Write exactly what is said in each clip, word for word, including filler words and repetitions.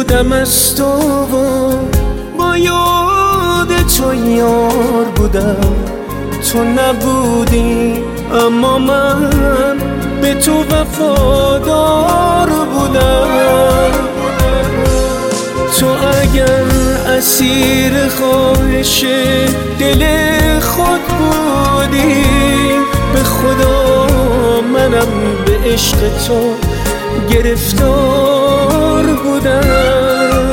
بودم از تو و با یاد تو یار بودم. تو نبودی اما من به تو وفادار بودم. تو اگر اسیر خواهش دل خود بودی، به خدا منم به عشق تو گرفتار بودم.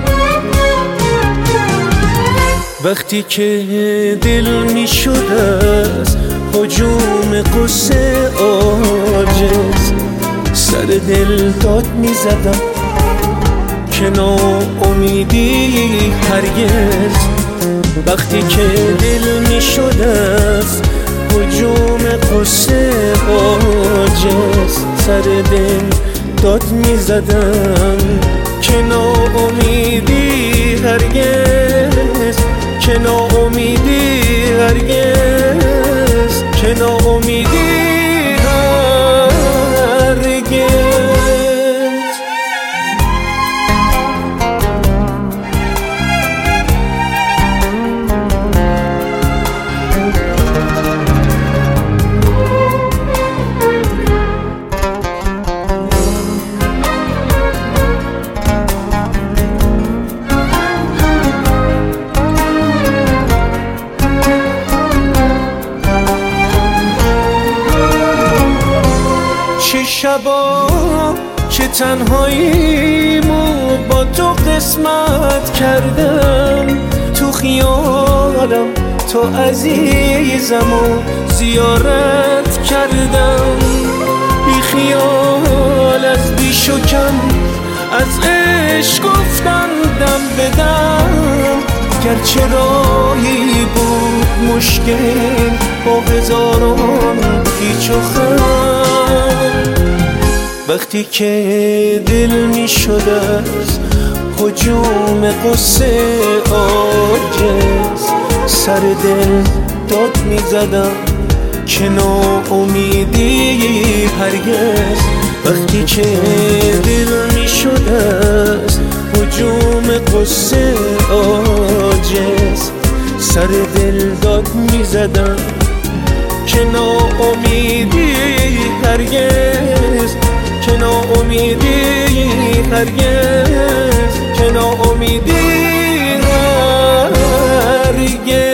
وقتی که دل می شد از هجوم قصه عاجز، سر دل داد می زدم که ناامیدی هرگز. وقتی که دل می شد از هجوم قصه عاجز، سر دل داد می زدم که ناامیدی هرگز، که ناامیدی هرگز، که ناامیدی هرگز. چه شبا چه تنهاییمو با تو قسمت کردم. تو خیالم تو عزیزمو زیارت کردم. بی خیال از بیش و کم از عشق گفتن دم بدم. گرچه راهی بود مشکل با هزاران پیچ و خم. وقتی که دل می شد از هجوم قصه عاجز، سر دل داد می زدم که ناامیدی هرگز. وقتی که دل می شد از هجوم قصه عاجز، سر دل داد می زدم که ناامیدی هرگز، که ناامیدی هرگز، که ناامیدی هرگز.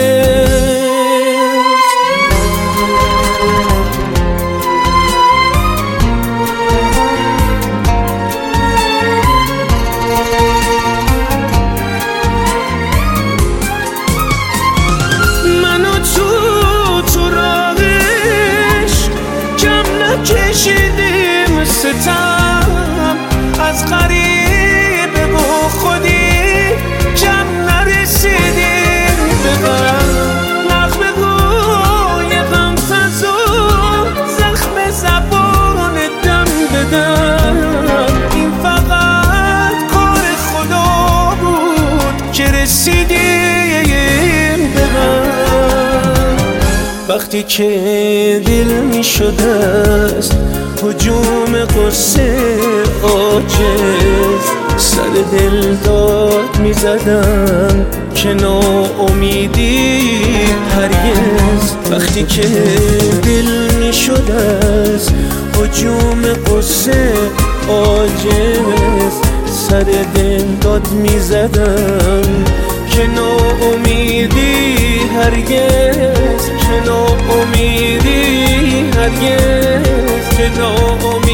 منو تو تو راهش کم نکشیدیم ستم، از غریبه و خودی کم نرسیدیم به غم. نغمه های غم فزا زخم زبان دم بدم. این فقط کار خدا بود که رسیدیم به غم. وقتی که دل می شد از هجوم قصه عاجز، سر دل داد می زدم که ناامیدی هرگز. وقتی که دل می شد از هجوم قصه عاجز، سر دل داد می زدم که ناامیدی هرگز، که ناامیدی هرگز، که ناامیدی